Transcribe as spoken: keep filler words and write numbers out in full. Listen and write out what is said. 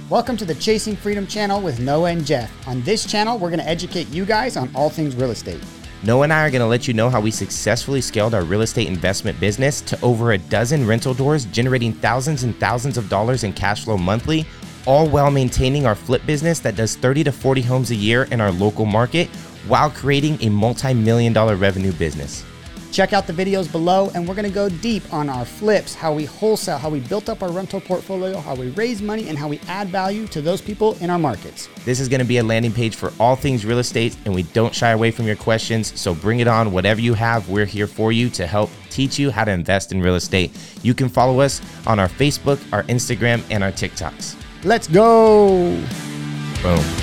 Welcome to the Chasing Freedom channel with Noah and Jeff. On this channel, we're going to educate you guys on all things real estate. Noah and I are going to let you know how we successfully scaled our real estate investment business to over a dozen rental doors, generating thousands and thousands of dollars in cash flow monthly, all while maintaining our flip business that does thirty to forty homes a year in our local market while creating a multi-million dollar revenue business. Check out the videos below, and we're going to go deep on our flips, how we wholesale, how we built up our rental portfolio, how we raise money, and how we add value to those people in our markets. This is going to be a landing page for all things real estate, and we don't shy away from your questions, so bring it on. Whatever you have, we're here for you to help teach you how to invest in real estate. You can follow us on our Facebook, our Instagram, and our TikToks. Let's go! Boom.